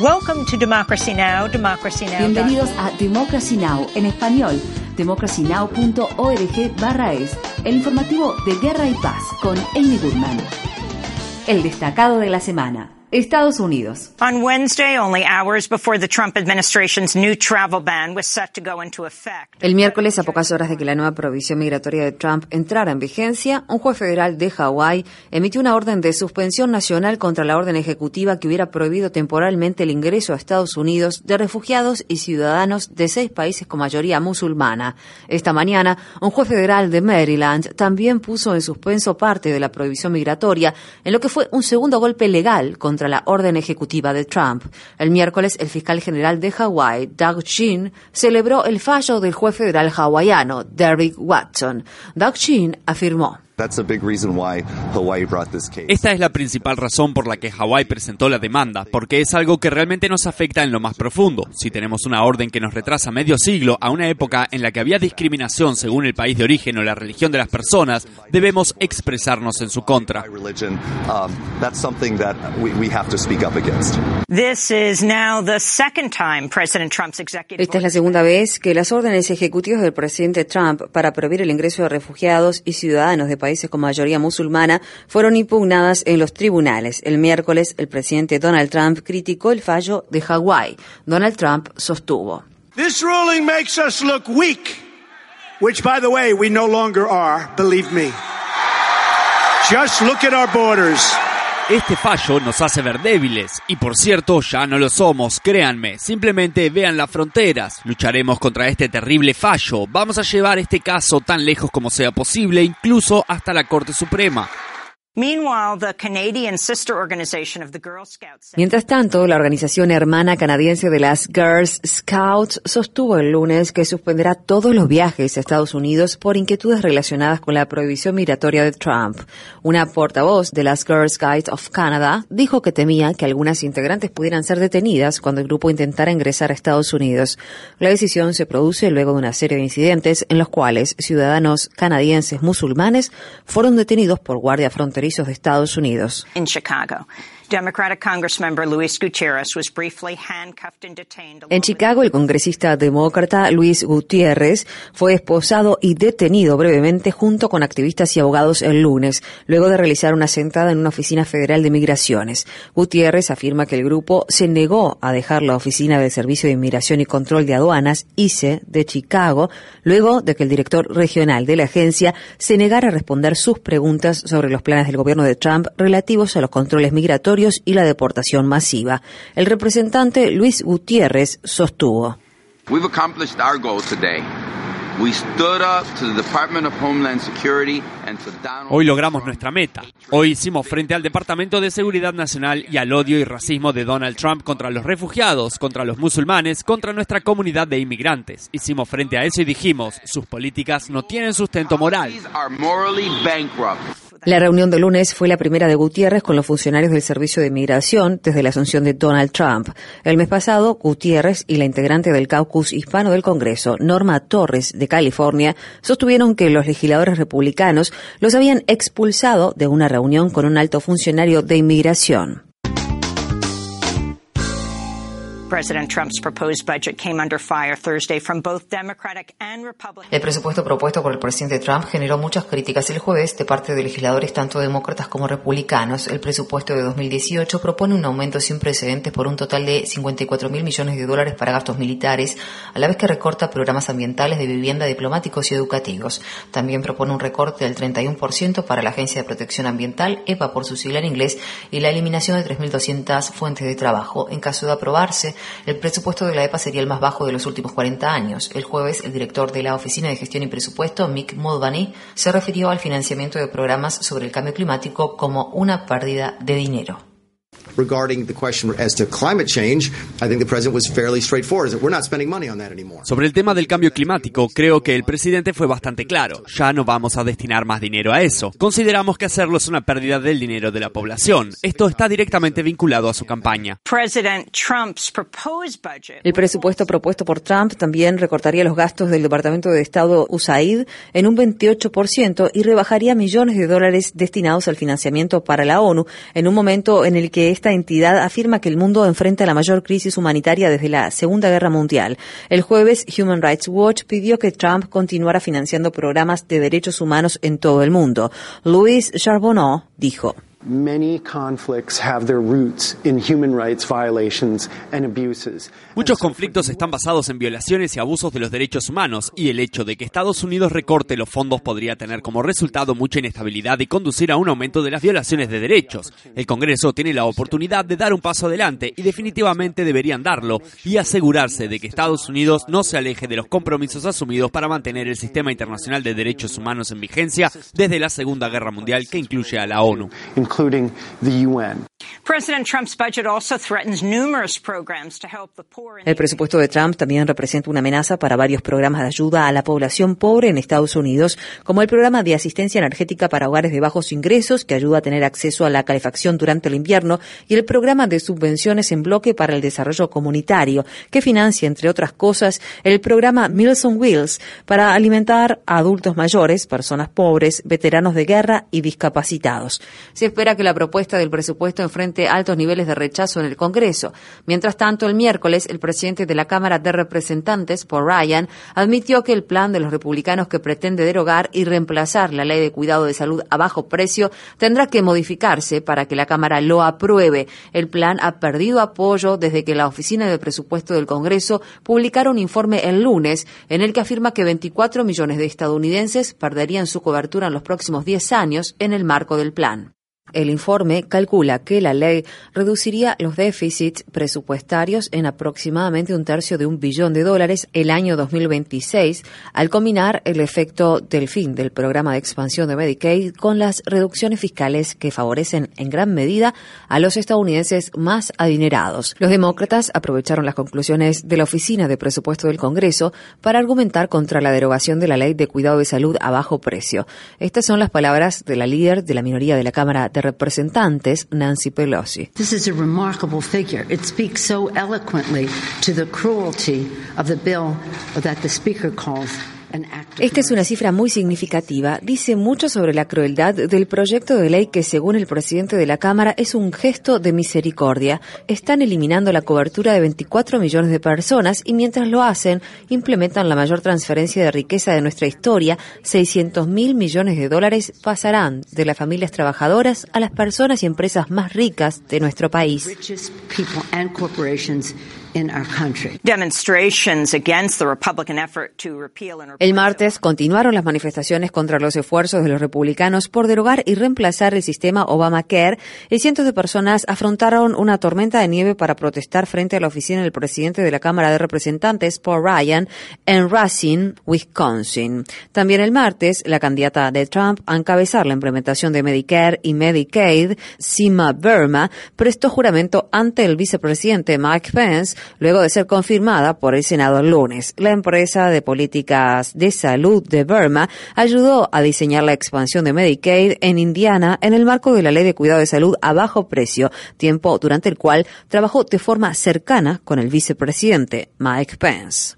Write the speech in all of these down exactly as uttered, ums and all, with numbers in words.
Welcome to Democracy Now!, Democracy Now. Bienvenidos a Democracy Now! En español, democracy now punto org barra es, el informativo de Guerra y Paz con Amy Goodman. El destacado de la semana. Estados Unidos. On Wednesday, only hours before the Trump administration's new travel ban was set to go into effect. El miércoles, a pocas horas de que la nueva prohibición migratoria de Trump entrara en vigencia, un juez federal de Hawái emitió una orden de suspensión nacional contra la orden ejecutiva que hubiera prohibido temporalmente el ingreso a Estados Unidos de refugiados y ciudadanos de seis países con mayoría musulmana. Esta mañana, un juez federal de Maryland también puso en suspenso parte de la prohibición migratoria, en lo que fue un segundo golpe legal contra la orden ejecutiva de Trump. El miércoles, el fiscal general de Hawái, Doug Chin, celebró el fallo del juez federal hawaiano, Derrick Watson. Doug Chin afirmó: Esta es la principal razón por la que Hawái presentó la demanda, porque es algo que realmente nos afecta en lo más profundo. Si tenemos una orden que nos retrasa medio siglo a una época en la que había discriminación según el país de origen o la religión de las personas, debemos expresarnos en su contra. Esta es la segunda vez que las órdenes ejecutivas del presidente Trump para prohibir el ingreso de refugiados y ciudadanos de países con mayoría musulmana fueron impugnadas en los tribunales. El miércoles, el presidente Donald Trump criticó el fallo de Hawái. Donald Trump sostuvo: This ruling makes us look weak, which, by the way, we no longer are, believe me. Just look at our borders. Este fallo nos hace ver débiles, y por cierto, ya no lo somos, créanme, simplemente vean las fronteras. Lucharemos contra este terrible fallo, vamos a llevar este caso tan lejos como sea posible, incluso hasta la Corte Suprema. Mientras tanto, la organización hermana canadiense de las Girl Scouts sostuvo el lunes que suspenderá todos los viajes a Estados Unidos por inquietudes relacionadas con la prohibición migratoria de Trump. Una portavoz de las Girl Scouts of Canada dijo que temía que algunas integrantes pudieran ser detenidas cuando el grupo intentara ingresar a Estados Unidos. La decisión se produce luego de una serie de incidentes en los cuales ciudadanos canadienses musulmanes fueron detenidos por guardias fronterizos de Estados Unidos. In Chicago, Democratic Congressmember Luis Gutierrez was briefly handcuffed and detained. En Chicago, el congresista demócrata Luis Gutierrez fue esposado y detenido brevemente junto con activistas y abogados el lunes, luego de realizar una sentada en una oficina federal de migraciones. Gutierrez afirma que el grupo se negó a dejar la oficina del Servicio de Inmigración y Control de Aduanas, I C E, de Chicago, luego de que el director regional de la agencia se negara a responder sus preguntas sobre los planes del gobierno de Trump relativos a los controles migratorios y la deportación masiva. El representante Luis Gutierrez sostuvo: We've accomplished our goal today. We stood up to the Department of Homeland Security and to Donald Hoy logramos nuestra meta. Hoy hicimos frente al Departamento de Seguridad Nacional y al odio y racismo de Donald Trump contra los refugiados, contra los musulmanes, contra nuestra comunidad de inmigrantes. Hicimos frente a eso y dijimos, sus políticas no tienen sustento moral. La reunión de lunes fue la primera de Gutierrez con los funcionarios del Servicio de Migración desde la asunción de Donald Trump. El mes pasado, Gutierrez y la integrante del caucus hispano del Congreso, Norma Torres, de California, sostuvieron que los legisladores republicanos los habían expulsado de una reunión con un alto funcionario de inmigración. El presupuesto propuesto por el presidente Trump generó muchas críticas el jueves de parte de legisladores tanto demócratas como republicanos. El presupuesto de dos mil dieciocho propone un aumento sin precedentes por un total de cincuenta y cuatro mil millones de dólares para gastos militares, a la vez que recorta programas ambientales, de vivienda, diplomáticos y educativos. También propone un recorte del treinta y uno por ciento para la Agencia de Protección Ambiental, E P A por su sigla en inglés, y la eliminación de tres mil doscientas fuentes de trabajo. En caso de aprobarse, el presupuesto de la E P A sería el más bajo de los últimos cuarenta años. El jueves, el director de la Oficina de Gestión y Presupuesto, Mick Mulvaney, se refirió al financiamiento de programas sobre el cambio climático como una pérdida de dinero. Regarding the question as to climate change, I think the president was fairly straightforward. We're not spending money on that anymore. Sobre el tema del cambio climático, creo que el presidente fue bastante claro. Ya no vamos a destinar más dinero a eso. Consideramos que hacerlo es una pérdida del dinero de la población. Esto está directamente vinculado a su campaña. El presupuesto propuesto por Trump también recortaría los gastos del Departamento de Estado U S A I D en un veintiocho por ciento y rebajaría millones de dólares destinados al financiamiento para la ONU en un momento en el que esta esta entidad afirma que el mundo enfrenta la mayor crisis humanitaria desde la Segunda Guerra Mundial. El jueves, Human Rights Watch pidió que Trump continuara financiando programas de derechos humanos en todo el mundo. Louis Charbonneau dijo: Muchos conflictos están basados en violaciones y abusos de los derechos humanos, y el hecho de que Estados Unidos recorte los fondos podría tener como resultado mucha inestabilidad y conducir a un aumento de las violaciones de derechos. El Congreso tiene la oportunidad de dar un paso adelante y definitivamente deberían darlo y asegurarse de que Estados Unidos no se aleje de los compromisos asumidos para mantener el sistema internacional de derechos humanos en vigencia desde la Segunda Guerra Mundial, que incluye a la ONU. Including the U N. El presupuesto de Trump también representa una amenaza para varios programas de ayuda a la población pobre en Estados Unidos, como el programa de asistencia energética para hogares de bajos ingresos, que ayuda a tener acceso a la calefacción durante el invierno, y el programa de subvenciones en bloque para el desarrollo comunitario, que financia, entre otras cosas, el programa Meals on Wheels para alimentar a adultos mayores, personas pobres, veteranos de guerra y discapacitados. Se espera que la propuesta del presupuesto enfrente altos niveles de rechazo en el Congreso. Mientras tanto, el miércoles, el presidente de la Cámara de Representantes, Paul Ryan, admitió que el plan de los republicanos que pretende derogar y reemplazar la ley de cuidado de salud a bajo precio tendrá que modificarse para que la Cámara lo apruebe. El plan ha perdido apoyo desde que la Oficina de Presupuesto del Congreso publicara un informe el lunes en el que afirma que veinticuatro millones de estadounidenses perderían su cobertura en los próximos diez años en el marco del plan. El informe calcula que la ley reduciría los déficits presupuestarios en aproximadamente un tercio de un billón de dólares el año dos mil veintiséis, al combinar el efecto del fin del programa de expansión de Medicaid con las reducciones fiscales que favorecen en gran medida a los estadounidenses más adinerados. Los demócratas aprovecharon las conclusiones de la Oficina de Presupuesto del Congreso para argumentar contra la derogación de la ley de cuidado de salud a bajo precio. Estas son las palabras de la líder de la minoría de la Cámara de Representantes, Nancy Pelosi. This is a remarkable figure. It speaks so eloquently to the cruelty of the bill that the Speaker calls. Esta es una cifra muy significativa. Dice mucho sobre la crueldad del proyecto de ley que, según el presidente de la Cámara, es un gesto de misericordia. Están eliminando la cobertura de veinticuatro millones de personas y, mientras lo hacen, implementan la mayor transferencia de riqueza de nuestra historia. seiscientos mil millones de dólares pasarán de las familias trabajadoras a las personas y empresas más ricas de nuestro país. El martes continuaron las manifestaciones contra los esfuerzos de los republicanos por derogar y reemplazar el sistema Obamacare, y cientos de personas afrontaron una tormenta de nieve para protestar frente a la oficina del presidente de la Cámara de Representantes, Paul Ryan, en Racine, Wisconsin. También el martes, la candidata de Trump a encabezar la implementación de Medicare y Medicaid, Seema Verma, prestó juramento ante el vicepresidente Mike Pence, luego de ser confirmada por el Senado el lunes. La empresa de políticas de salud de Verma ayudó a diseñar la expansión de Medicaid en Indiana en el marco de la ley de cuidado de salud a bajo precio, tiempo durante el cual trabajó de forma cercana con el vicepresidente Mike Pence.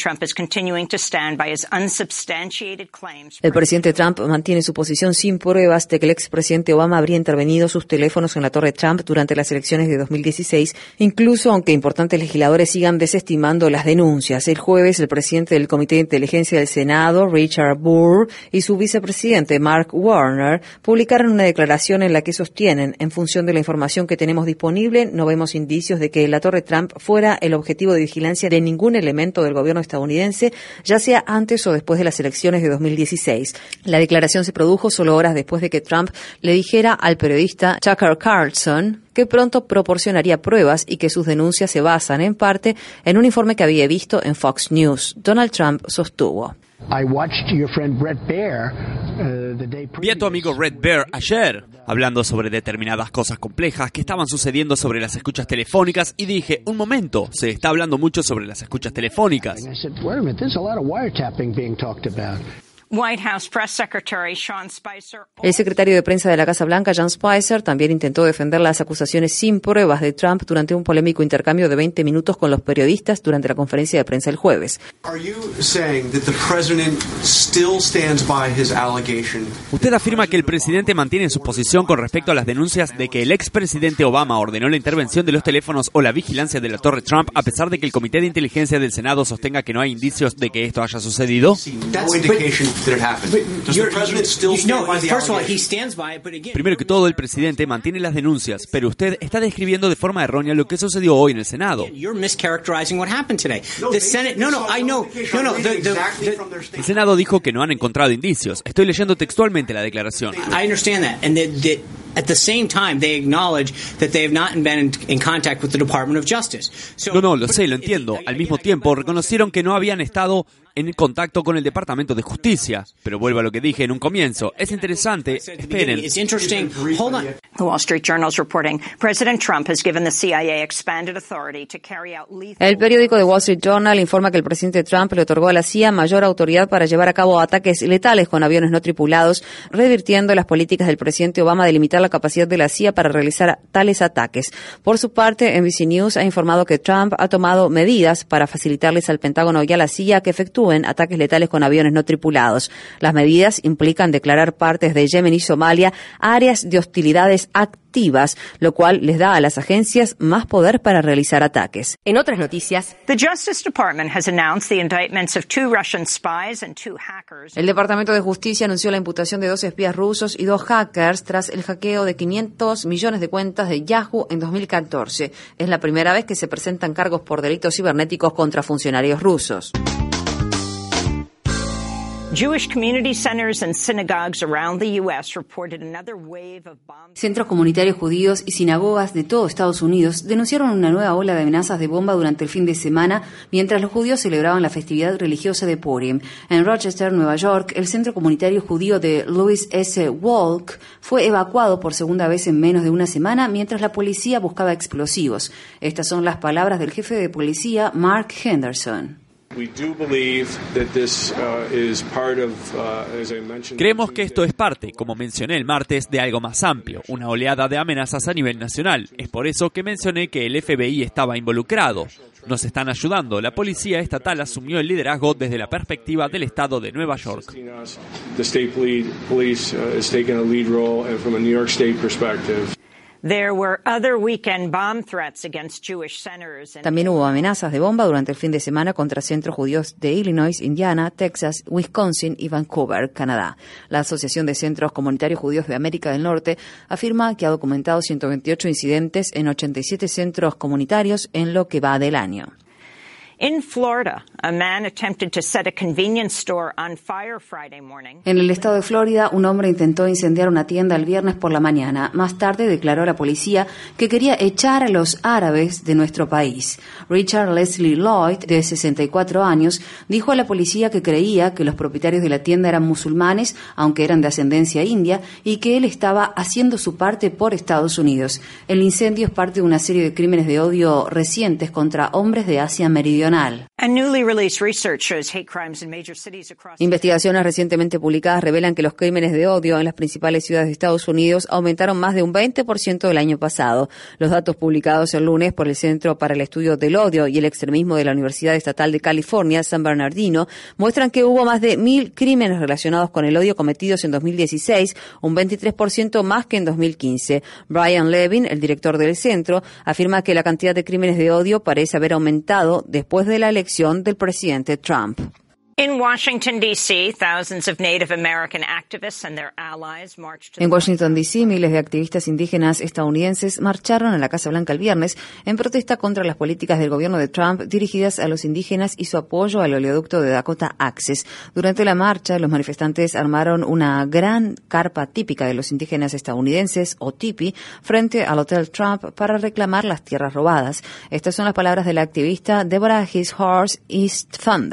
El presidente Trump mantiene su posición sin pruebas de que el expresidente Obama habría intervenido sus teléfonos en la Torre Trump durante las elecciones de dos mil dieciséis, incluso aunque importantes legisladores sigan desestimando las denuncias. El jueves, el presidente del Comité de Inteligencia del Senado, Richard Burr, y su vicepresidente, Mark Warner, publicaron una declaración en la que sostienen, en función de la información que tenemos disponible, no vemos indicios de que la Torre Trump fuera el objetivo de vigilancia de ningún elemento del gobierno estadounidense, ya sea antes o después de las elecciones de dos mil dieciséis. La declaración se produjo solo horas después de que Trump le dijera al periodista Tucker Carlson que pronto proporcionaría pruebas y que sus denuncias se basan en parte en un informe que había visto en Fox News. Donald Trump sostuvo: Vi a tu amigo Red Bear ayer hablando sobre determinadas cosas complejas que estaban sucediendo sobre las escuchas telefónicas y dije, un momento, se está hablando mucho sobre las escuchas telefónicas. White House Press Secretary Sean Spicer. El secretario de prensa de la Casa Blanca, Sean Spicer, también intentó defender las acusaciones sin pruebas de Trump durante un polémico intercambio de veinte minutos con los periodistas durante la conferencia de prensa el jueves. ¿Usted afirma que el presidente mantiene su posición con respecto a las denuncias de que el expresidente Obama ordenó la intervención de los teléfonos o la vigilancia de la Torre Trump, a pesar de que el Comité de Inteligencia del Senado sostenga que no hay indicios de que esto haya sucedido? Primero que todo, el presidente mantiene las denuncias, pero usted está describiendo de forma errónea lo que sucedió hoy en el Senado. El Senado dijo que no han encontrado indicios. Estoy leyendo textualmente la declaración. No, no, lo sé, lo entiendo. Al mismo tiempo, reconocieron que no habían estado en contacto con el Departamento de Justicia. Pero vuelvo a lo que dije en un comienzo. Es interesante. Esperen. The Wall Street Journal is reporting President Trump has given the C I A expanded authority to carry out lethal. El periódico The Wall Street Journal informa que el presidente Trump le otorgó a la C I A mayor autoridad para llevar a cabo ataques letales con aviones no tripulados, revirtiendo las políticas del presidente Obama de limitar la capacidad de la C I A para realizar tales ataques. Por su parte, N B C News ha informado que Trump ha tomado medidas para facilitarles al Pentágono y a la C I A que efectúen ataques letales con aviones no tripulados. Las medidas implican declarar partes de Yemen y Somalia áreas de hostilidades activas, lo cual les da a las agencias más poder para realizar ataques. En otras noticias, The Justice Department has announced the indictments of two Russian spies and two hackers. El Departamento de Justicia anunció la imputación de dos espías rusos y dos hackers tras el hackeo de quinientos millones de cuentas de Yahoo en dos mil catorce. Es la primera vez que se presentan cargos por delitos cibernéticos contra funcionarios rusos. Jewish community centers and synagogues around the U S reported another wave of bombs. Centros comunitarios judíos y sinagogas de todo Estados Unidos denunciaron una nueva ola de amenazas de bomba durante el fin de semana mientras los judíos celebraban la festividad religiosa de Purim. En Rochester, Nueva York, el centro comunitario judío de Louis S. Walk fue evacuado por segunda vez en menos de una semana mientras la policía buscaba explosivos. Estas son las palabras del jefe de policía, Mark Henderson. Creemos que esto es parte, como mencioné el martes, de algo más amplio, una oleada de amenazas a nivel nacional. Es por eso que mencioné que el F B I estaba involucrado. Nos están ayudando. La policía estatal asumió el liderazgo desde la perspectiva del estado de Nueva York. There were other weekend bomb threats against Jewish centers. También hubo amenazas de bomba durante el fin de semana contra centros judíos de Illinois, Indiana, Texas, Wisconsin y Vancouver, Canadá. La Asociación de Centros Comunitarios Judíos de América del Norte afirma que ha documentado ciento veintiocho incidentes en ochenta y siete centros comunitarios en lo que va del año. In Florida, a man attempted to set a convenience store on fire Friday morning. En el estado de Florida, un hombre intentó incendiar una tienda el viernes por la mañana. Más tarde declaró a la policía que quería echar a los árabes de nuestro país. Richard Leslie Lloyd, de sesenta y cuatro años, dijo a la policía que creía que los propietarios de la tienda eran musulmanes, aunque eran de ascendencia india, y que él estaba haciendo su parte por Estados Unidos. El incendio es parte de una serie de crímenes de odio recientes contra hombres de Asia Meridional. Investigaciones recientemente publicadas revelan que los crímenes de odio en las principales ciudades de Estados Unidos aumentaron más de un veinte por ciento del año pasado. Los datos publicados el lunes por el Centro para el Estudio del Odio y el Extremismo de la Universidad Estatal de California, San Bernardino, muestran que hubo más de mil crímenes relacionados con el odio cometidos en dos mil dieciséis, un veintitrés por ciento más que en dos mil quince. Brian Levin, el director del centro, afirma que la cantidad de crímenes de odio parece haber aumentado después de la elección del presidente Trump. In Washington, D C, thousands of Native American activists and their allies marched to En Washington, D C, miles de activistas indígenas estadounidenses marcharon a la Casa Blanca el viernes en protesta contra las políticas del gobierno de Trump dirigidas a los indígenas y su apoyo al oleoducto de Dakota Access. Durante la marcha, los manifestantes armaron una gran carpa típica de los indígenas estadounidenses, o tipi, frente al Hotel Trump para reclamar las tierras robadas. Estas son las palabras de la activista Deborah His Horse East Thunder.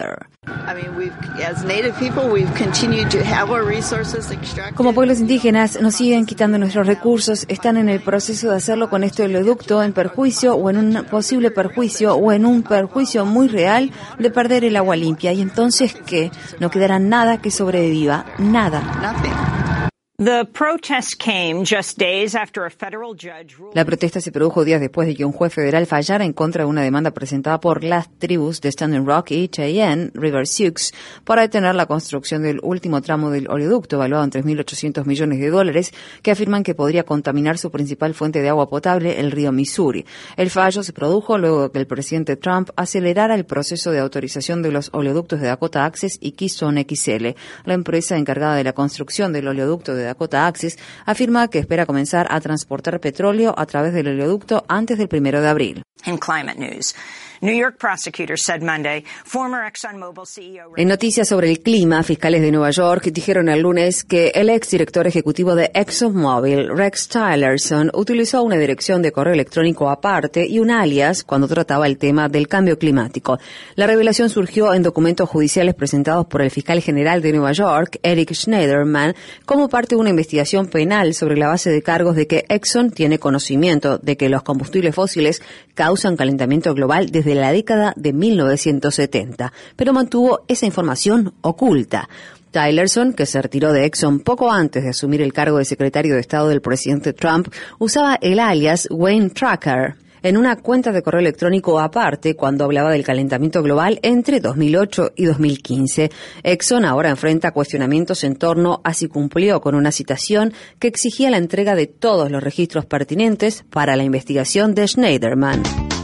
Como pueblos indígenas, nos siguen quitando nuestros recursos, están en el proceso de hacerlo con este oleoducto en perjuicio o en un posible perjuicio o en un perjuicio muy real de perder el agua limpia. Y entonces, ¿qué? No quedará nada que sobreviva, nada. The protest came just days after a federal judge ruled... La protesta se produjo días después de que un juez federal fallara en contra de una demanda presentada por las tribus de Standing Rock y Cheyenne River Sioux para detener la construcción del último tramo del oleoducto, evaluado en tres mil ochocientos millones de dólares, que afirman que podría contaminar su principal fuente de agua potable, el río Missouri. El fallo se produjo luego de que el presidente Trump acelerara el proceso de autorización de los oleoductos de Dakota Access y Keystone X L. La empresa encargada de la construcción del oleoducto de Dakota Access afirma que espera comenzar a transportar petróleo a través del oleoducto antes del primero de abril. In climate news, New York prosecutors said Monday former ExxonMobil C E O... En noticias sobre el clima, fiscales de Nueva York dijeron el lunes que el exdirector ejecutivo de ExxonMobil, Rex Tillerson, utilizó una dirección de correo electrónico aparte y un alias cuando trataba el tema del cambio climático. La revelación surgió en documentos judiciales presentados por el fiscal general de Nueva York, Eric Schneiderman, como parte de una investigación penal sobre la base de cargos de que Exxon tiene conocimiento de que los combustibles fósiles causan calentamiento global desde de la década de mil novecientos setenta, pero mantuvo esa información oculta. Tillerson, que se retiró de Exxon poco antes de asumir el cargo de secretario de Estado del presidente Trump, usaba el alias Wayne Tracker en una cuenta de correo electrónico aparte cuando hablaba del calentamiento global entre dos mil ocho y dos mil quince. Exxon ahora enfrenta cuestionamientos en torno a si cumplió con una citación que exigía la entrega de todos los registros pertinentes para la investigación de Schneiderman.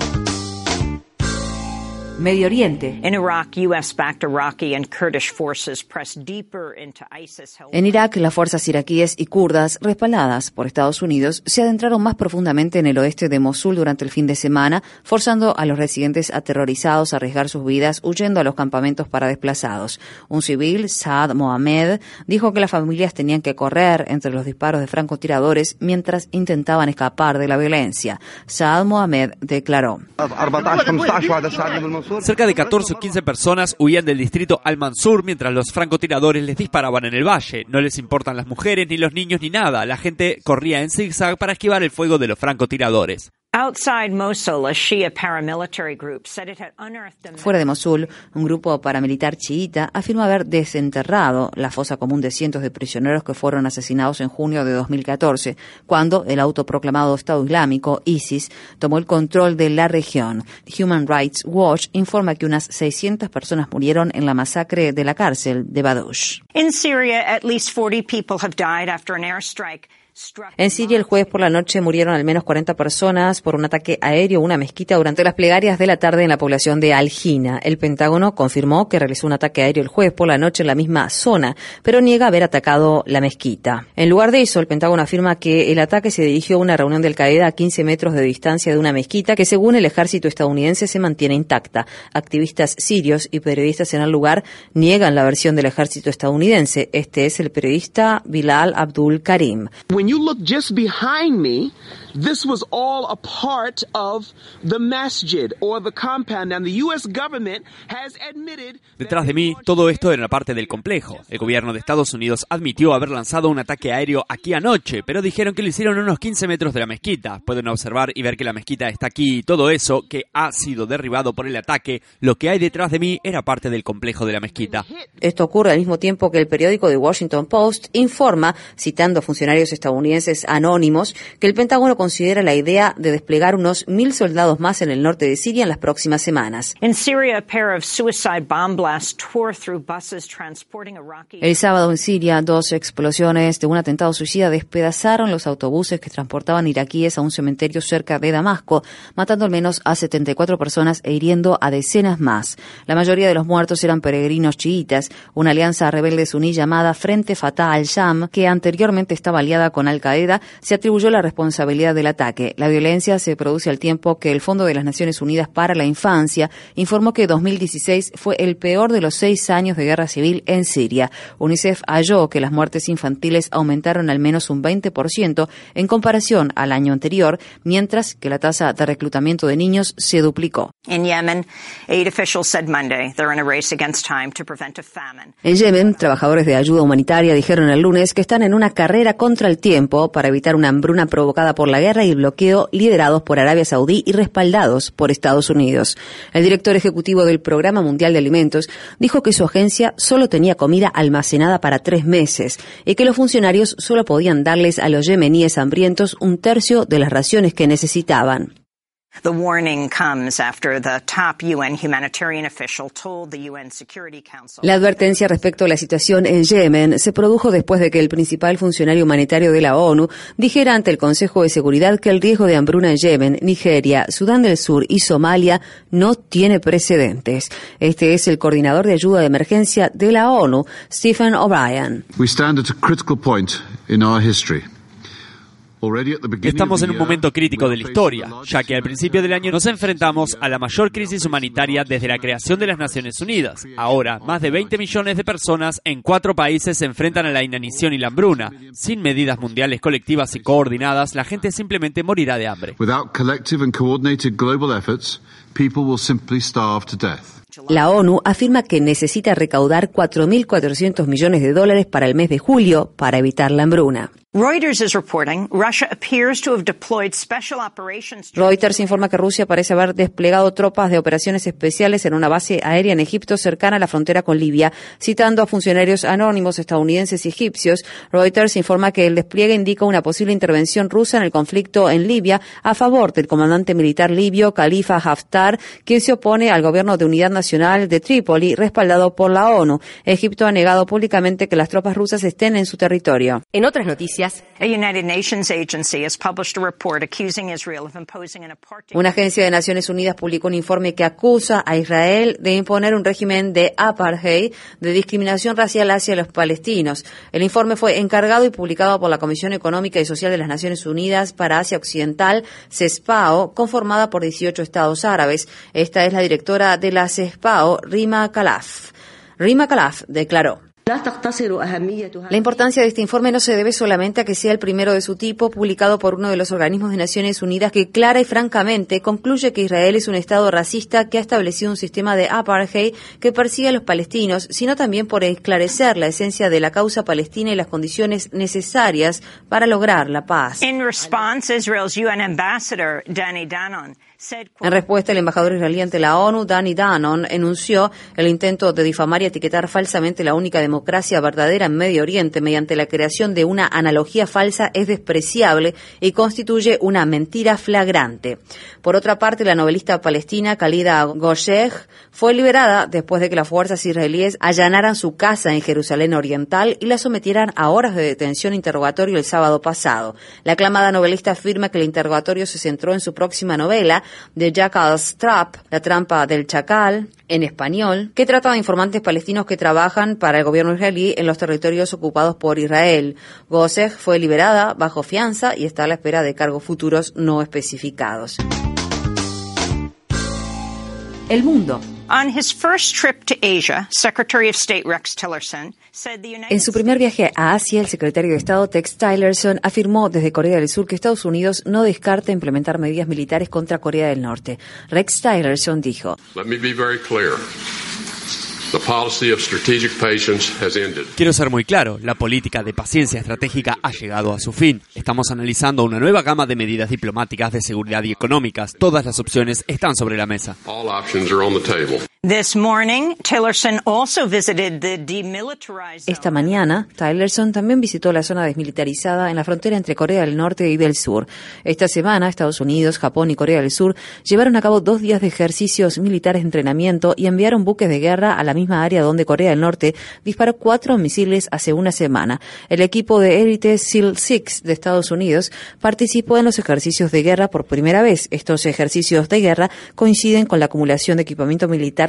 Medio Oriente. In Iraq, U S-backed Iraqi and Kurdish forces pressed deeper into ISIS. En Irak, las fuerzas iraquíes y kurdas, respaldadas por Estados Unidos, se adentraron más profundamente en el oeste de Mosul durante el fin de semana, forzando a los residentes aterrorizados a arriesgar sus vidas huyendo a los campamentos para desplazados. Un civil, Saad Mohamed, dijo que las familias tenían que correr entre los disparos de francotiradores mientras intentaban escapar de la violencia. Saad Mohamed declaró: cerca de catorce o quince personas huían del distrito Al-Mansur mientras los francotiradores les disparaban en el valle. No les importan las mujeres, ni los niños, ni nada. La gente corría en zigzag para esquivar el fuego de los francotiradores. Fuera de Mosul, un grupo paramilitar chiita afirma haber desenterrado la fosa común de cientos de prisioneros que fueron asesinados en junio de dos mil catorce, cuando el autoproclamado Estado Islámico, ISIS, tomó el control de la región. Human Rights Watch informa que unas seiscientas personas murieron en la masacre de la cárcel de Badoush. In Syria, at least forty people have died after an airstrike. En Siria, el jueves por la noche murieron al menos cuarenta personas por un ataque aéreo a una mezquita durante las plegarias de la tarde en la población de Al-Hina. El Pentágono confirmó que realizó un ataque aéreo el jueves por la noche en la misma zona, pero niega haber atacado la mezquita. En lugar de eso, el Pentágono afirma que el ataque se dirigió a una reunión de Al-Qaeda a quince metros de distancia de una mezquita que, según el ejército estadounidense, se mantiene intacta. Activistas sirios y periodistas en el lugar niegan la versión del ejército estadounidense. Este es el periodista Bilal Abdul Karim. When you look just behind me, this was all a part of the masjid or the compound, and the U S government has admitted. Detrás de mí, todo esto era parte del complejo. El gobierno de Estados Unidos admitió haber lanzado un ataque aéreo aquí anoche, pero dijeron que lo hicieron a unos quince metros de la mezquita. Pueden observar y ver que la mezquita está aquí y todo eso, que ha sido derribado por el ataque, lo que hay detrás de mí era parte del complejo de la mezquita. Esto ocurre al mismo tiempo que el periódico The Washington Post informa, citando a funcionarios estadounidenses anónimos, que el Pentágono considera la idea de desplegar unos mil soldados más en el norte de Siria en las próximas semanas. In Syria, a pair of suicide bomb blasts tore through buses transporting Iraqi. El sábado en Siria, dos explosiones de un atentado suicida despedazaron los autobuses que transportaban iraquíes a un cementerio cerca de Damasco, matando al menos a setenta y cuatro personas e hiriendo a decenas más. La mayoría de los muertos eran peregrinos chiitas, una alianza rebelde suní llamada Frente Fatah al-Sham, que anteriormente estaba aliada con con Al-Qaeda, se atribuyó la responsabilidad del ataque. La violencia se produce al tiempo que el Fondo de las Naciones Unidas para la Infancia informó que dos mil dieciséis fue el peor de los seis años de guerra civil en Siria. UNICEF halló que las muertes infantiles aumentaron al menos un veinte por ciento en comparación al año anterior, mientras que la tasa de reclutamiento de niños se duplicó. In Yemen, aid officials said Monday they're in a race against time to prevent a famine. En Yemen, trabajadores de ayuda humanitaria dijeron el lunes que están en una carrera contra el tiempo para evitar una hambruna provocada por la guerra y el bloqueo liderados por Arabia Saudí y respaldados por Estados Unidos. El director ejecutivo del Programa Mundial de Alimentos dijo que su agencia solo tenía comida almacenada para tres meses y que los funcionarios solo podían darles a los yemeníes hambrientos un tercio de las raciones que necesitaban. The warning comes after the top U N humanitarian official told the U N Security Council. La advertencia respecto a la situación en Yemen se produjo después de que el principal funcionario humanitario de la ONU dijera ante el Consejo de Seguridad que el riesgo de hambruna en Yemen, Nigeria, Sudán del Sur y Somalia no tiene precedentes. Este es el coordinador de ayuda de emergencia de la ONU, Stephen O'Brien. We stand at a critical point in our history. Estamos en un momento crítico de la historia, ya que al principio del año nos enfrentamos a la mayor crisis humanitaria desde la creación de las Naciones Unidas. Ahora, más de veinte millones de personas en cuatro países se enfrentan a la inanición y la hambruna. Sin medidas mundiales colectivas y coordinadas, la gente simplemente morirá de hambre. Without collective and coordinated global efforts, people will simply starve to death. La ONU afirma que necesita recaudar cuatro mil cuatrocientos millones de dólares para el mes de julio para evitar la hambruna. Reuters is reporting Russia appears to have deployed special operations. Reuters informa que Rusia parece haber desplegado tropas de operaciones especiales en una base aérea en Egipto cercana a la frontera con Libia, citando a funcionarios anónimos estadounidenses y egipcios. Reuters informa que el despliegue indica una posible intervención rusa en el conflicto en Libia a favor del comandante militar libio Khalifa Haftar, quien se opone al gobierno de unidad nacional de Trípoli, respaldado por la ONU. Egipto ha negado públicamente que las tropas rusas estén en su territorio. En otras noticias, una agencia de Naciones Unidas publicó un informe que acusa a Israel de imponer un régimen de apartheid, de discriminación racial hacia los palestinos. El informe fue encargado y publicado por la Comisión Económica y Social de las Naciones Unidas para Asia Occidental, CESPAO, conformada por dieciocho estados árabes. Esta es la directora de la CESPAO, Rima Khalaf. Rima Khalaf declaró: la importancia de este informe no se debe solamente a que sea el primero de su tipo publicado por uno de los organismos de Naciones Unidas que clara y francamente concluye que Israel es un Estado racista que ha establecido un sistema de apartheid que persigue a los palestinos, sino también por esclarecer la esencia de la causa palestina y las condiciones necesarias para lograr la paz. In response, Israel's U N ambassador, Danny Danon, En respuesta, el embajador israelí ante la ONU, Danny Danon, enunció el intento de difamar y etiquetar falsamente la única democracia verdadera en Medio Oriente mediante la creación de una analogía falsa es despreciable y constituye una mentira flagrante. Por otra parte, la novelista palestina Khalida Goshech fue liberada después de que las fuerzas israelíes allanaran su casa en Jerusalén Oriental y la sometieran a horas de detención e interrogatorio el sábado pasado. La aclamada novelista afirma que el interrogatorio se centró en su próxima novela, The Jackal's Trap, La trampa del chacal, en español, que trata de informantes palestinos que trabajan para el gobierno israelí en los territorios ocupados por Israel. Goshech fue liberada bajo fianza y está a la espera de cargos futuros no especificados. El mundo. On his first trip to Asia, Secretary of State Rex Tillerson said the United En su primer viaje a Asia, el secretario de Estado Rex Tillerson afirmó desde Corea del Sur que Estados Unidos no descarta implementar medidas militares contra Corea del Norte. Rex Tillerson dijo: Let me be very clear. The policy of strategic patience has ended. Quiero ser muy claro, la política de paciencia estratégica ha llegado a su fin. Estamos analizando una nueva gama de medidas diplomáticas de seguridad y económicas. Todas las opciones están sobre la mesa. All options are on the table. This morning, Tillerson also visited the demilitarized zone. Esta mañana, Tillerson también visitó la zona desmilitarizada en la frontera entre Corea del Norte y del Sur. Esta semana, Estados Unidos, Japón y Corea del Sur llevaron a cabo dos días de ejercicios militares de entrenamiento y enviaron buques de guerra a la misma área donde Corea del Norte disparó cuatro misiles hace una semana. El equipo de élite SEAL seis de Estados Unidos participó en los ejercicios de guerra por primera vez. Estos ejercicios de guerra coinciden con la acumulación de equipamiento militar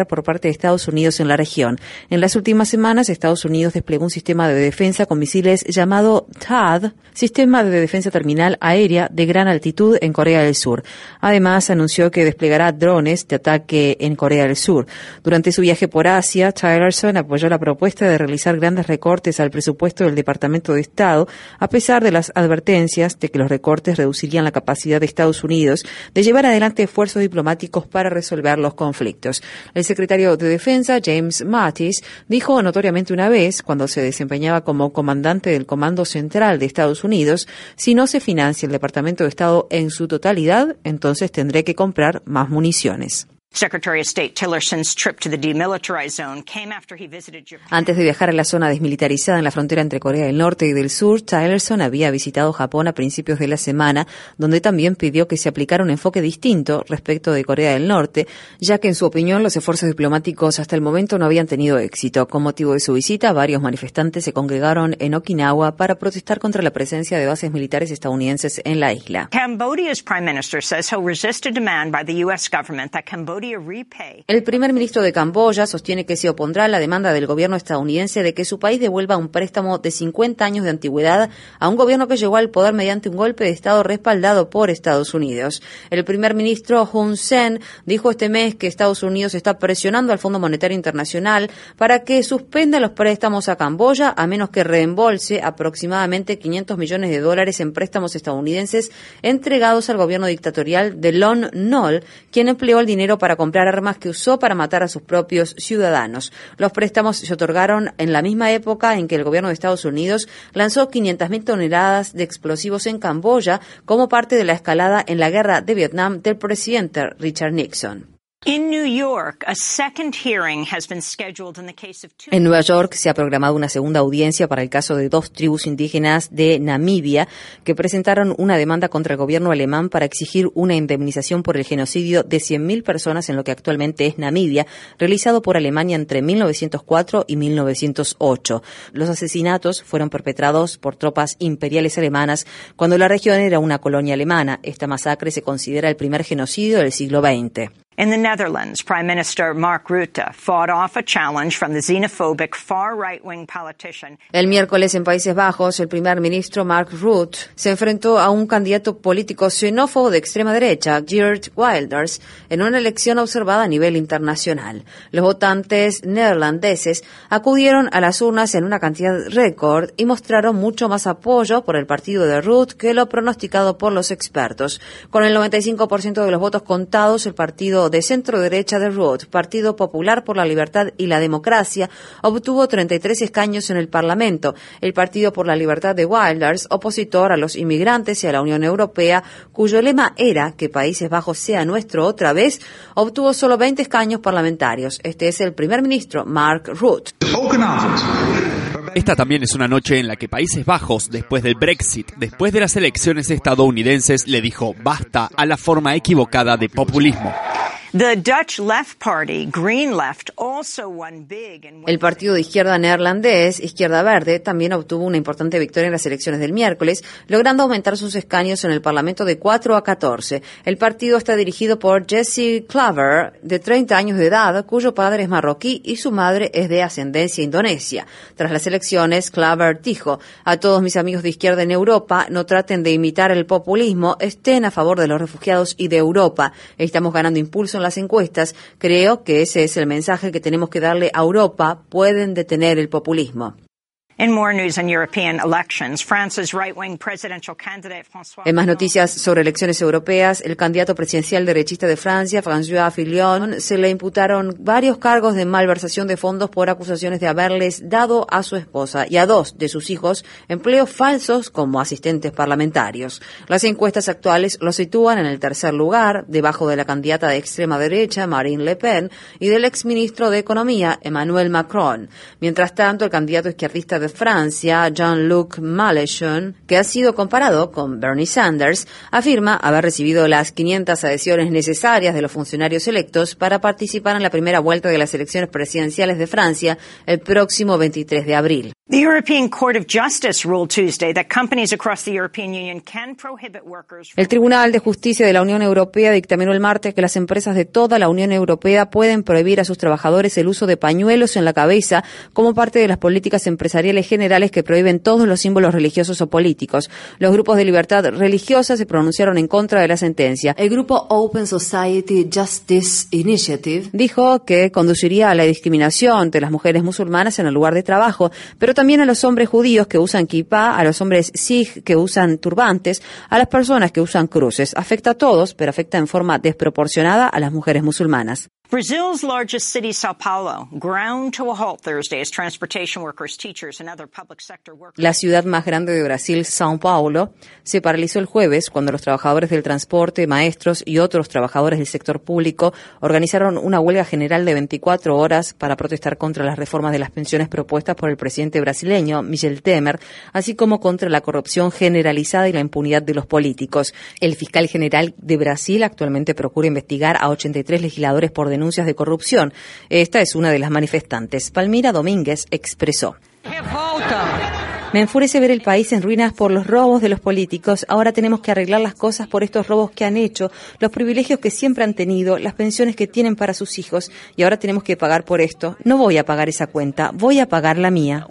nuclear por parte de Estados Unidos en la región. En las últimas semanas, Estados Unidos desplegó un sistema de defensa con misiles llamado T A D, Sistema de Defensa Terminal Aérea de Gran Altitud en Corea del Sur. Además, anunció que desplegará drones de ataque en Corea del Sur. Durante su viaje por Asia, Tillerson apoyó la propuesta de realizar grandes recortes al presupuesto del Departamento de Estado, a pesar de las advertencias de que los recortes reducirían la capacidad de Estados Unidos de llevar adelante esfuerzos diplomáticos para resolver los conflictos. El secretario de Defensa, James Mattis, dijo notoriamente una vez, cuando se desempeñaba como comandante del Comando Central de Estados Unidos, si no se financia el Departamento de Estado en su totalidad, entonces tendré que comprar más municiones. Secretary of State Tillerson's trip to the demilitarized zone came after he visited Japan. Antes de viajar a la zona desmilitarizada en la frontera entre Corea del Norte y del Sur, Tillerson había visitado Japón a principios de la semana, donde también pidió que se aplicara un enfoque distinto respecto de Corea del Norte, ya que en su opinión los esfuerzos diplomáticos hasta el momento no habían tenido éxito. Con motivo de su visita, varios manifestantes se congregaron en Okinawa para protestar contra la presencia de bases militares estadounidenses en la isla. Cambodia's prime minister says he'll resist a demand by the U S government that Cambodia. El primer ministro de Camboya sostiene que se opondrá a la demanda del gobierno estadounidense de que su país devuelva un préstamo de cincuenta años de antigüedad a un gobierno que llegó al poder mediante un golpe de Estado respaldado por Estados Unidos. El primer ministro Hun Sen dijo este mes que Estados Unidos está presionando al Fondo Monetario Internacional para que suspenda los préstamos a Camboya a menos que reembolse aproximadamente quinientos millones de dólares en préstamos estadounidenses entregados al gobierno dictatorial de Lon Nol, quien empleó el dinero para comprar armas que usó para matar a sus propios ciudadanos. Los préstamos se otorgaron en la misma época en que el gobierno de Estados Unidos lanzó quinientas mil toneladas de explosivos en Camboya como parte de la escalada en la guerra de Vietnam del presidente Richard Nixon. In New York, a second hearing has been scheduled in the case of two... En Nueva York se ha programado una segunda audiencia para el caso de dos tribus indígenas de Namibia que presentaron una demanda contra el gobierno alemán para exigir una indemnización por el genocidio de cien mil personas en lo que actualmente es Namibia, realizado por Alemania entre mil novecientos cuatro y mil novecientos ocho. Los asesinatos fueron perpetrados por tropas imperiales alemanas cuando la región era una colonia alemana. Esta masacre se considera el primer genocidio del siglo veinte. In the Netherlands, Prime Minister Mark Rutte fought off a challenge from the xenophobic far right-wing politician. El miércoles en Países Bajos, el primer ministro Mark Rutte se enfrentó a un candidato político xenófobo de extrema derecha, Geert Wilders, en una elección observada a nivel internacional. Los votantes neerlandeses acudieron a las urnas en una cantidad récord y mostraron mucho más apoyo por el partido de Rutte que lo pronosticado por los expertos. Con el noventa y cinco por ciento de los votos contados, el partido de centro-derecha de Rutte, Partido Popular por la Libertad y la Democracia, obtuvo treinta y tres escaños en el Parlamento. El Partido por la Libertad de Wilders, opositor a los inmigrantes y a la Unión Europea, cuyo lema era que Países Bajos sea nuestro otra vez, obtuvo solo veinte escaños parlamentarios. Este es el primer ministro Mark Rutte. Esta también es una noche en la que Países Bajos, después del Brexit, después de las elecciones estadounidenses, le dijo basta a la forma equivocada de populismo. The Dutch Left Party, Green Left, also won big in... El partido de izquierda neerlandés, Izquierda Verde, también obtuvo una importante victoria en las elecciones del miércoles, logrando aumentar sus escaños en el Parlamento de cuatro a catorce. El partido está dirigido por Jesse Klaver, de treinta años de edad, cuyo padre es marroquí y su madre es de ascendencia indonesia. Tras las elecciones, Klaver dijo: a todos mis amigos de izquierda en Europa, no traten de imitar el populismo, estén a favor de los refugiados y de Europa. Estamos ganando impulso en las encuestas. Creo que ese es el mensaje que tenemos que darle a Europa. Pueden detener el populismo. In more news on European elections, France's right-wing presidential candidate François... En más noticias sobre elecciones europeas, el candidato presidencial derechista de Francia, François Fillon, se le imputaron varios cargos de malversación de fondos por acusaciones de haberles dado a su esposa y a dos de sus hijos empleos falsos como asistentes parlamentarios. Las encuestas actuales lo sitúan en el tercer lugar, debajo de la candidata de extrema derecha, Marine Le Pen, y del exministro de Economía, Emmanuel Macron. Mientras tanto, el candidato izquierdista de de Francia, Jean-Luc Mélenchon, que ha sido comparado con Bernie Sanders, afirma haber recibido las quinientas adhesiones necesarias de los funcionarios electos para participar en la primera vuelta de las elecciones presidenciales de Francia el próximo veintitrés de abril. The European Court of Justice ruled Tuesday that companies across the European Union can prohibit workers. El Tribunal de Justicia de la Unión Europea dictaminó el martes que las empresas de toda la Unión Europea pueden prohibir a sus trabajadores el uso de pañuelos en la cabeza como parte de las políticas empresariales generales que prohíben todos los símbolos religiosos o políticos. Los grupos de libertad religiosa se pronunciaron en contra de la sentencia. El grupo Open Society Justice Initiative dijo que conduciría a la discriminación de las mujeres musulmanas en el lugar de trabajo, pero también a los hombres judíos que usan kipá, a los hombres sikh que usan turbantes, a las personas que usan cruces. Afecta a todos, pero afecta en forma desproporcionada a las mujeres musulmanas. Brazil's largest city, Sao Paulo, ground to a halt Thursday as transportation workers, teachers, and other public sector workers. La ciudad más grande de Brasil, São Paulo, se paralizó el jueves cuando los trabajadores del transporte, maestros y otros trabajadores del sector público organizaron una huelga general de veinticuatro horas para protestar contra las reformas de las pensiones propuestas por el presidente brasileño, Michel Temer, así como contra la corrupción generalizada y la impunidad de los políticos. El fiscal general de Brasil actualmente procura investigar a ochenta y tres legisladores por denuncias de corrupción. Esta es una de las manifestantes. Palmira Domínguez expresó: me enfurece ver el país en ruinas por los robos de los políticos. Ahora tenemos que arreglar las cosas por estos robos que han hecho, los privilegios que siempre han tenido, las pensiones que tienen para sus hijos, y ahora tenemos que pagar por esto. No voy a pagar esa cuenta, voy a pagar la mía.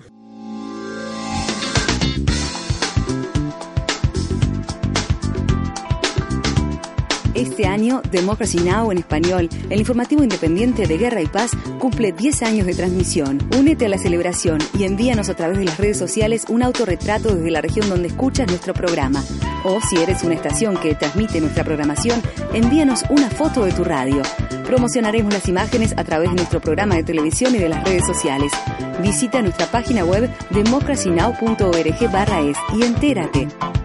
Este año, Democracy Now! En español, el informativo independiente de Guerra y Paz, cumple diez años de transmisión. Únete a la celebración y envíanos a través de las redes sociales un autorretrato desde la región donde escuchas nuestro programa. O si eres una estación que transmite nuestra programación, envíanos una foto de tu radio. Promocionaremos las imágenes a través de nuestro programa de televisión y de las redes sociales. Visita nuestra página web democracy now punto org barra es y entérate.